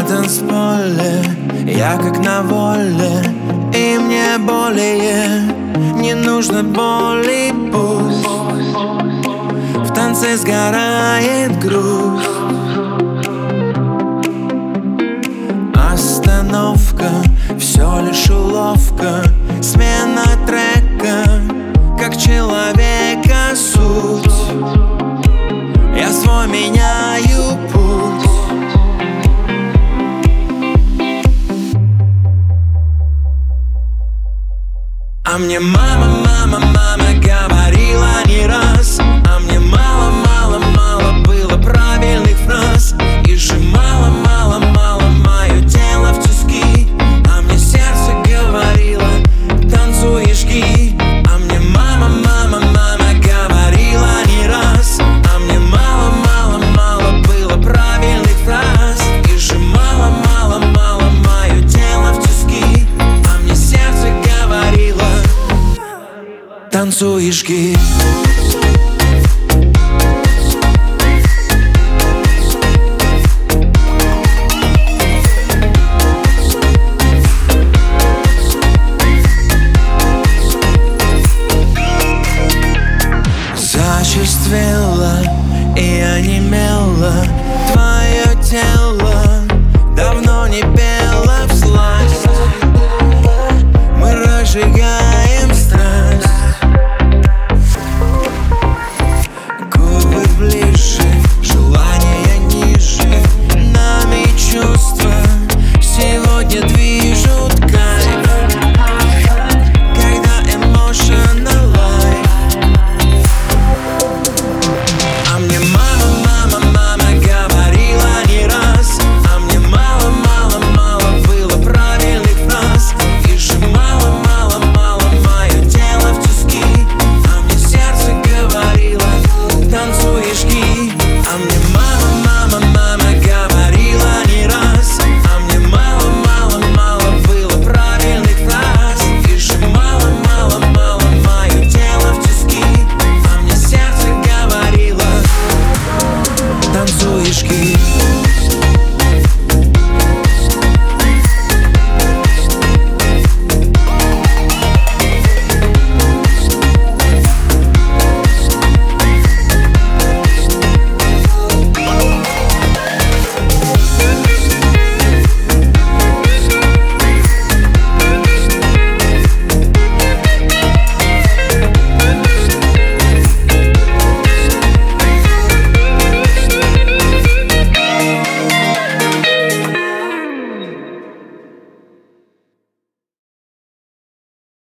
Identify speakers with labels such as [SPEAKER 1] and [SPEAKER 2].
[SPEAKER 1] танцполе я как на воле, и мне более не нужно боли. Пусть в танце сгорает грусть. Остановка, все лишь уловка, смена трека, как человека суть. Я свой меняю путь. А мне мама говорила не раз, а мне мало было правильных фраз. И сжимала мало мое тело в тиски, а мне сердце говорило: танцуешь ки. А мне мама говорила не раз, а мне мало было правильных фраз. И сжимала мало мое тело в тиски, а мне сердце говорило: танцуешь ки. Зачерствело и онемело твое тело, давно не пело всласть. Мы разжигаем страсть. Губы ближе, желание ниже, нами чувства сегодня движут кайф. Когда emotional life. А мне мама говорила не раз, а мне мало было правильных фраз. И сжимала мало мое тело в тиски, а мне сердце говорило: танцуешь ки. А мне мама говорила не раз, а мне мало было правильных фраз. И сжимала мало мое тело в тиски, а мне сердце говорило: танцуешь ки.